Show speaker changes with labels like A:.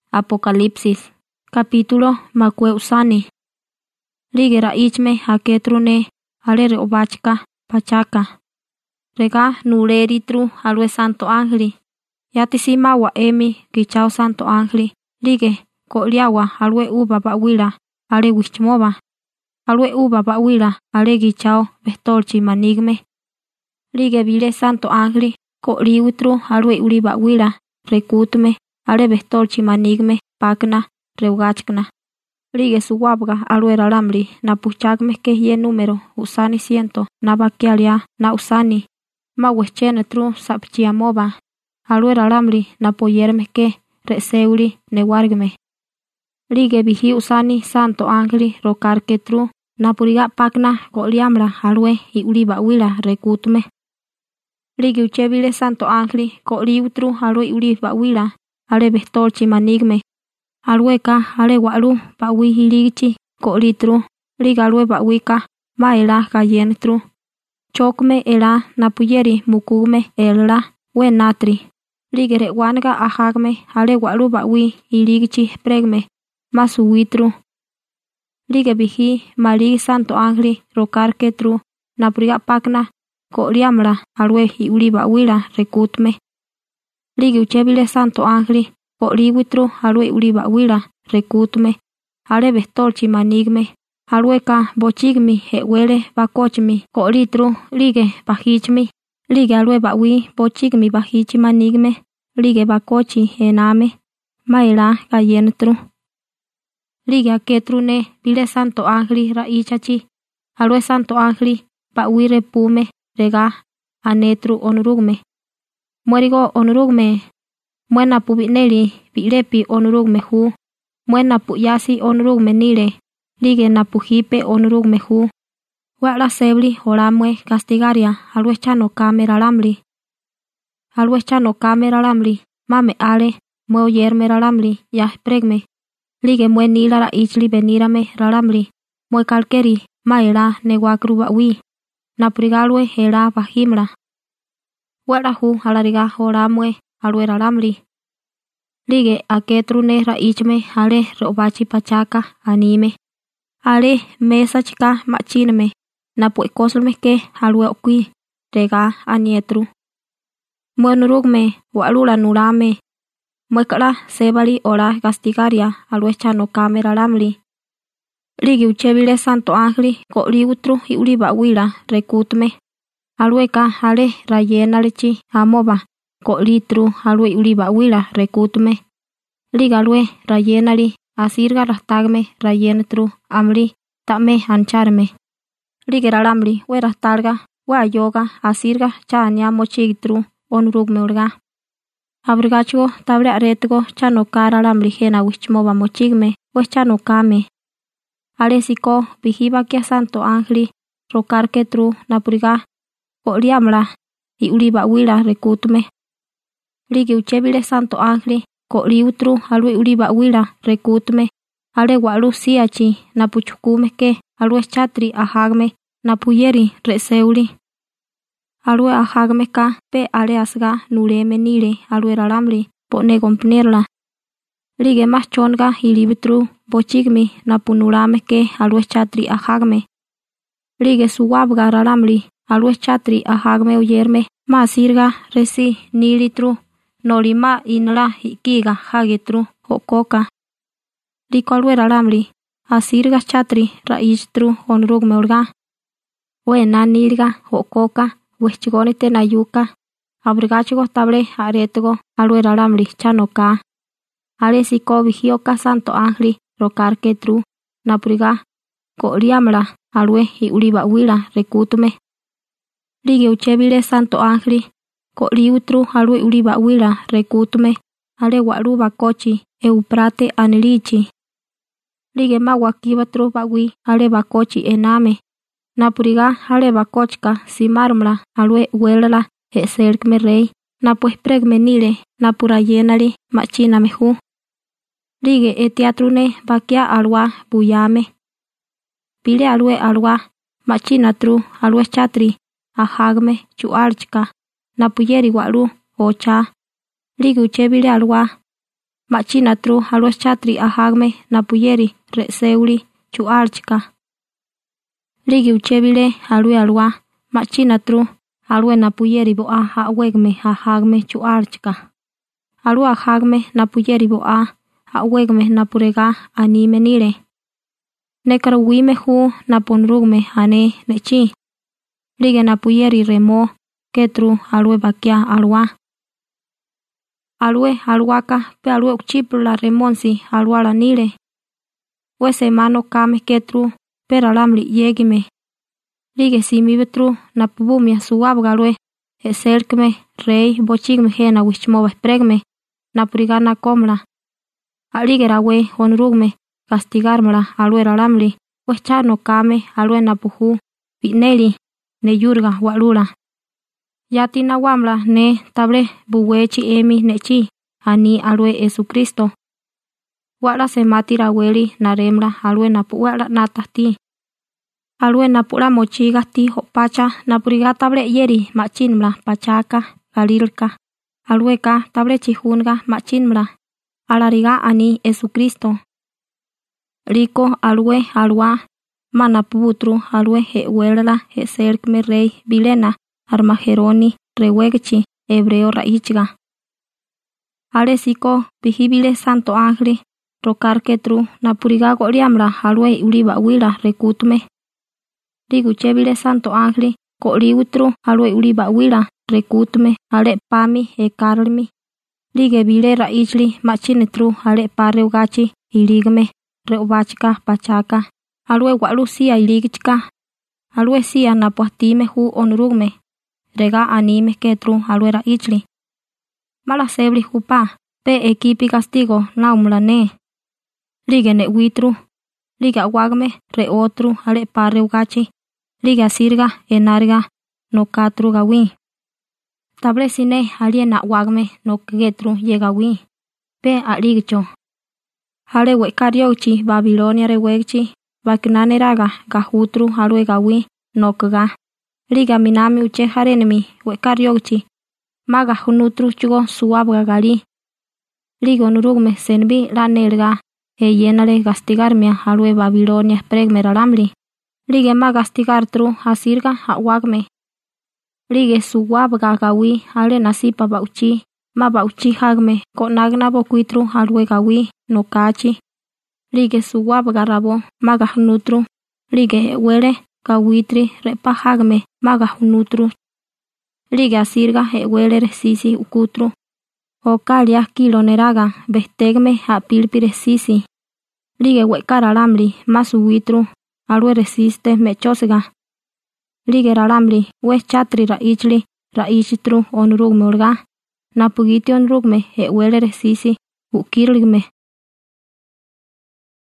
A: Apocalipsis, capítulo makue usani. Lige raichme haketrune ale reobachka pachaka. Rega nuleritru alwe santo ángeli. Yatisima wa emi kichao santo ángeli. Lige koliawa alwe uba bawila ale wichmoba. Alwe uba bawila ale kichao bestolchi manigme. Lige vile santo ángeli koliwitru alwe uli bawila rekutme ale bestolchi manigme pakna reugachkna. Lige suwabga alwe ralamli na puchagme ke ye número usani ciento na bakialia na usani ma wechene tru sapchiamoba alwe ralamli na poyerme ke reseuli newargme. Lige viji usani santo ángeli rokarke tru na puriga pakna koliamla alwe i uli bawila rekutme. Lige uchevile santo ángeli koliwtru alwe uli bawila ale bestolchi manigme. Alweka ale walu bawi hilichi kolitru liga alwe bawika maela kayenetru chokme ela napuyeri mukume elra we natri ligere wanga ahagme ale walu bawi hilichi pregme masuwitru lige biji mali santo ángeli rokarke tru napriga pakna koliamla alwe hi uli bawila rekutme. Lige uchevile santo ángeli koliwitru alwe uli bawila rekutme ale bestolchi manigme alweka bochigmi hewele bakochmi kolitru lige bajichmi lige alwe bawi bochigmi bajichi manigme lige bakochi ename maela kayenetru. Lige aketrune bile santo ángeli raichachi alwe santo ángeli bawi repume rega anetru onurugme muerigo onurugme muena pubineli bilepi onurugme hu muena puyasi onurugme nile lige napujipe onurugme hu wala sebli olamwe castigaria alwe chano kamera lamli mame ale mue oyerme ralamli ya pregme lige mue nila ra ichli benirame ralamli mue kalkeri maela newakru bawi naprigalwe hela bajimla wala hu alariga olamwe alwe ralamli. Lige aketrune raichme ale robachi pachaka anime ale mesa chika machinme na puekoslme ke alwe okui rega anietru muenurugme walula nurame muekala sebali ora castigaria alwe chano kamera lamli. Lige uchevile santo ángeli koliwtru i uli bawila rekutme alweka ale rayenalechi amoba kolitru alwe uli bawila rekutme. Liga alwe rayenali asirga rastagme rayenetru amli tame ancharme. Lige ralamli we rastalga we yoga asirga chania mochigtru onurugme urga. Abrigacho table aretgo chano kara lamli jena wichmoba mochigme we chano kame. Alesiko vijiba kia santo ángeli rokarke tru napuriga koliamla i uli bawila rekutme. Lige uchevile santo ángeli koliwtru alwe uli bawila rekutme ale walu siachi napuchukume ke alwe chatri ahagme napuyeri reseuli alwe ahagme ka pe ale asga nuleme nile alwe ralamli pone compnerla. Lige mas chonga hilibitru bochigmi napunulame ke alwe chatri ahagme. Lige suwabga ralamli alwe chatri ahagme oyerme masirga resi nilitru nolima inla hikiga hagetru hokoka. Liko alwe ralamli asirga chatri raichtru onurugme urga. Wena nilga hokoka wechgonite nayuka abrigachigo table aretgo alwe ralamli chanoka. Alesiko vigioka santo ángeli rokarke tru napuriga koliamla alwe i uli bawila rekutme. Lige uchevile santo ángeli koliwtru alwe uli bawila rekutme ale walu bakochi euprate anilichi. Lige mawakibatru bawi ale bakochi ename napuriga ale bakochka simarmla alwe uelala eserkme rey napues pregme nile napurayenali machiname hu. Lige etiatrune bakia alwa buyame pile alwe alwa machinatru alwe chatri ahagme chualchka napuyeri walu ocha. Lige uchevile alwa machina tru alwe chatri ajagme napuyeri reseuli chualchika. Ligi uchebile alwe alwa machina tru alwe napuyeri boa awegme ajagme chualchika. Alwe ajagme napuyeri boa awegme napurega anime nile. Nekaruwime hu naponrugme ane nechi. Lige napuyeri remo ketru alwe bakia alwa. Alwe alwaka pe alwe uchipula remonsi alwala nile. We semano kame ketru pera lamli yegime. Lige simi betru napubumia suwabga alwe eselkme rey bochigme jena wichmoba pregme napurigana komla. Alige rawe onrugme castigarmala alwe ralamli wechano kame alwe napuju bineli ne yurga walula. Yati nawamla ne table buwechi emi nechi ani alwe Jesucristo. Wala semati raweli naremla alwe napuwala natati. Alwe napura mochiga ti hopacha napuriga table yeri machinmla pachaka galilka. Alweka table chihunga machinmla. Alariga ani Jesucristo. Rico alwe alwa manaputru alwe hewelala heselkme rey bilena armageroni rewegchi hebreo raichga. Aresiko pijibile santo ángel rokarketru napuriga goriamla alwe uliba wila rekutme. Riguchebile santo ángel koriutru alwe uliba wila rekutme ale pami ekarlmi. Lige bile raichli machinetru ale pareugachi iligme reubachika pachaka. Alwe walusia iligchika. Alwe sia napuastime hu onrugme. Rega anime ketru alwe raichli. Mala sebli hupa pe ekipi castigo naumlane. Lige ne witru. Liga wagme re otru ale pareugachi. Liga sirga enarga no katru gawi. Table sine aliena wagme no ketru yegawi. Pe aligcho. Hale wekariochi Babilonia rewegchi baknaneraga gahutru alwe gawi nokga. Liga minami uche harenemi wekariochi maga hunutru chugo suabga gali. Ligo nurugme senbi la nelga yenale gastigarmia alwe Babilonia pregme ralamli. Lige ma gastigartru hasirga hawagme. Lige suwabga gawi ale nasipa bauchi ma bauchi hagme konagna bokuitru alwe gawi no kachi. Lige suwabga rabo maga hunutru. Lige wele gawitri repa hagme maga hunutru. Lige asirga wele resisi ukutru. O kalia kiloneraga bestegme apilpi resisi. Lige wekaralamli masuwitru alwe resiste mechosga. Lige ralamli we chatri raichitru onrugme olga. Napugiti onrugme wele resisi ukirligme.